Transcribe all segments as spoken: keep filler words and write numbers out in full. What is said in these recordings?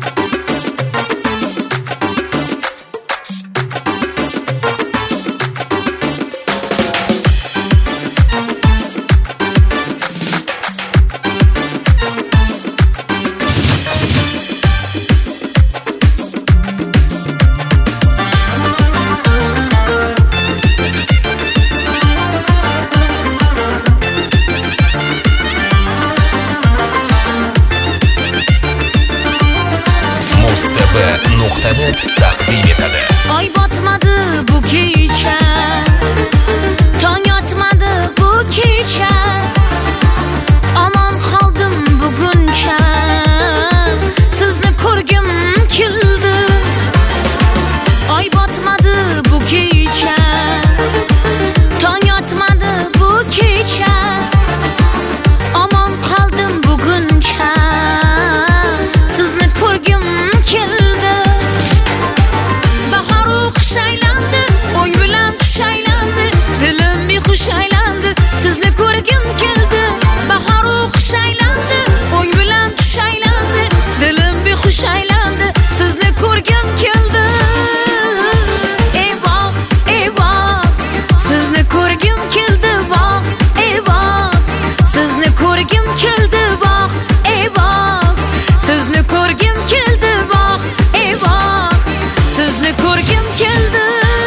Muz.net taqdim etadi. Oy botmadi bu kecha, tong otmadi bu kecha, omon qoldim buguncha, sizni ko'rgim keldi. Oy botmadi bu kecha, tong otmadi bu kecha, omon qoldim buguncha, sizni ko'rgim keldi. Xush aylandi, sizni ko'rgim keldi. Bahor xush aylandi, o'ng bilan tush aylandi, dilim behush aylandi, sizni ko'rgim keldi. Ey voh, ey voh, sizni ko'rgim keldi. Voh, ey voh, sizni ko'rgim keldi. Voh, ey voh, sizni ko'rgim keldi. Voh, ey voh, sizni ko'rgim keldi.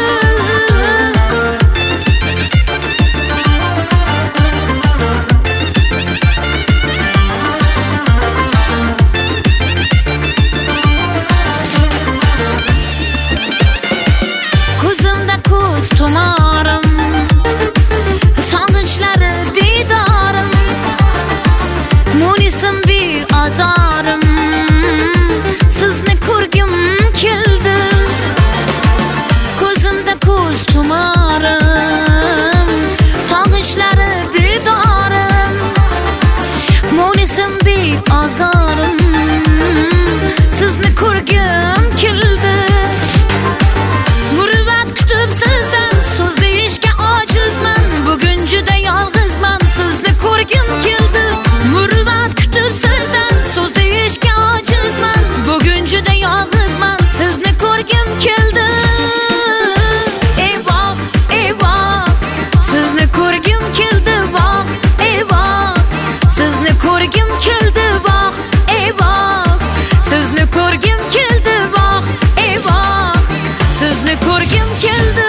Tumarim, sog'inchlari bedorim, munisim beazorim, sizni ko'rgim keldi. Ko'zimda ko'z tumarim, sog'inchlari bedorim, munisim beazorim, sizni ko'rgim keldi. Muruvvat kutib sizdan so'z deyishga ojizman, bugun juda yolg'izman, sizni ko'rgim keldi. Muruvvat kutib sizdan so'z deyishga ojizman, bugun juda yolg'izman, sizni ko'rgim keldi. Ey voh, ey voh, sizni ko'rgim keldi. Voh, ey voh, sizni ko'rgim keldi. Voh, ey voh, sizni ko'rgim keldi. Voh, ey voh, sizni ko'rgim keldi.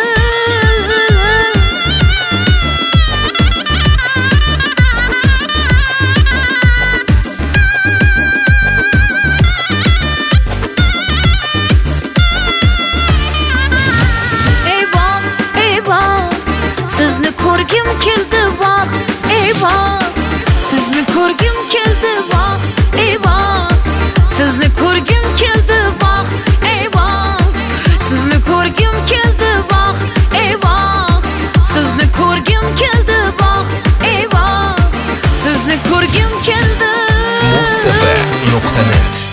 Ey voh, ey voh, sizni ko'rgim keldi. Voh, ey voh, sizni ko'rgim keldi. Voh, ey voh, sizni ko'rgim keldi. Voh, ey voh, sizni ko'rgim keldi. Voh, ey voh, sizni ko'rgim keldi. Voh, ey voh, sizni ko'rgim keldi. Muz.net